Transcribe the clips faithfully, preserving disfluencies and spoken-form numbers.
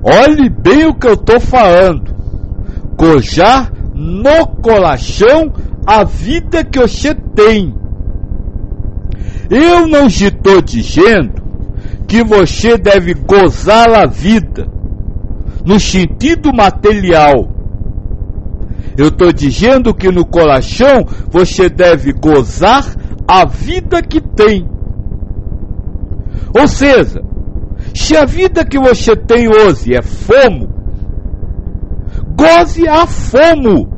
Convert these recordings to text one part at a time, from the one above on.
Olhe bem o que eu estou falando. Gojar no colachão a vida que você tem. Eu não estou dizendo que você deve gozar a vida no sentido material. Eu estou dizendo que no colachão você deve gozar a vida que tem. Ou seja, se a vida que você tem hoje é fomo, goze a fomo.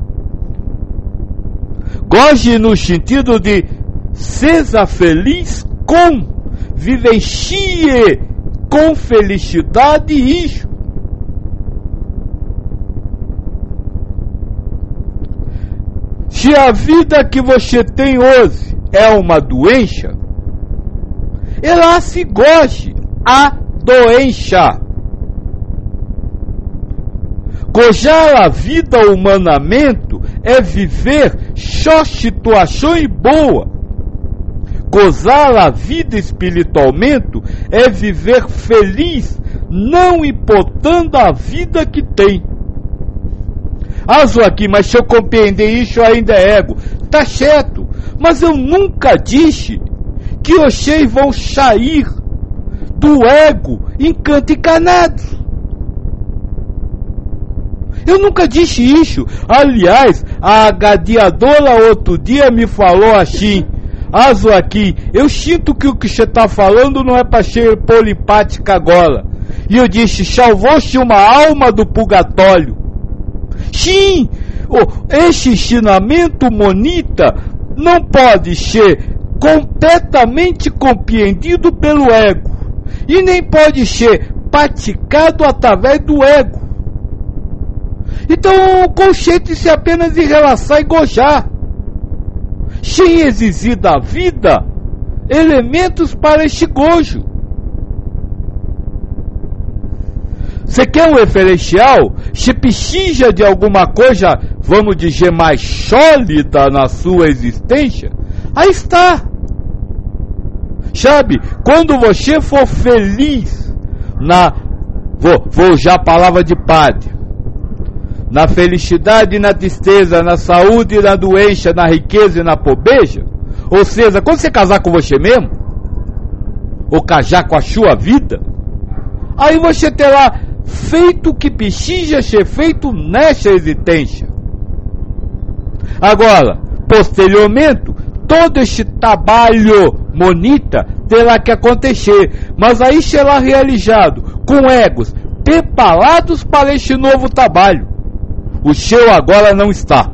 Goze no sentido de seja feliz com, vivencie com felicidade isso. Se a vida que você tem hoje é uma doença, ela se goze a doença. Gozar a vida humanamente é viver só situações boas. Gozar a vida espiritualmente é viver feliz, não importando a vida que tem. Ah, Joaquim, mas se eu compreender isso ainda é ego. Tá certo, mas eu nunca disse que vocês vão sair do ego encanto encanado. Eu nunca disse isso. Aliás, a gladiadora outro dia me falou assim: ah, Joaquim, eu sinto que o que você está falando não é para ser polipática agora. E eu disse: salvou-se uma alma do purgatório. Sim, esse ensinamento monita não pode ser completamente compreendido pelo ego e nem pode ser praticado através do ego. Então, concentre-se apenas em relaxar e gozar, sem exigir da vida elementos para este gozo. Você quer um referencial? Se precisa de alguma coisa, vamos dizer, mais sólida na sua existência, aí está. Sabe, quando você for feliz na, vou, vou usar a palavra de padre, na felicidade e na tristeza, na saúde e na doença, na riqueza e na pobreza, ou seja, quando você casar com você mesmo, ou casar com a sua vida, aí você terá feito o que precisa ser feito nessa existência. Agora, posteriormente, todo este trabalho monita terá que acontecer, mas aí será realizado com egos preparados para este novo trabalho. O seu agora não está.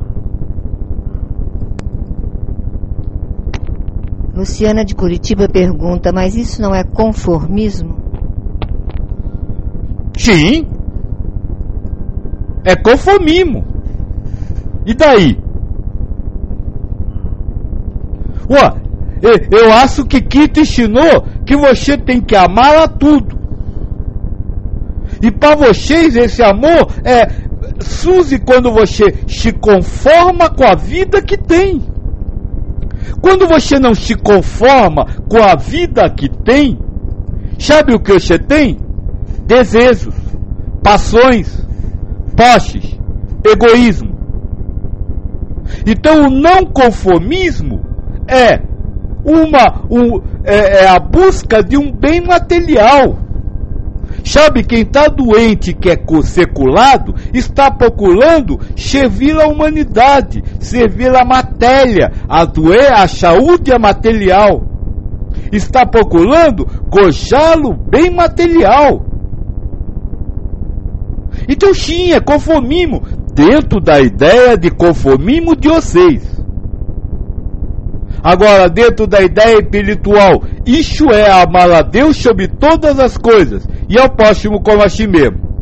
Luciana de Curitiba pergunta: mas isso não é conformismo? Sim, é conformismo. E daí? Ué, eu acho que Kito ensinou que você tem que amar a tudo. E para vocês esse amor é surge quando você se conforma com a vida que tem. Quando você não se conforma com a vida que tem, sabe o que você tem? Desejos, paixões, posses, egoísmo. Então o não conformismo é uma um, é, é a busca de um bem material. Sabe, quem está doente e quer ser curado está procurando servir a humanidade, servir a matéria, a doer, a saúde a material. Está procurando gozá-lo bem material. Então sim, é conformismo, dentro da ideia de conformismo de vocês. Agora, dentro da ideia espiritual, isso é amar a Deus sobre todas as coisas, e ao próximo como a si mesmo.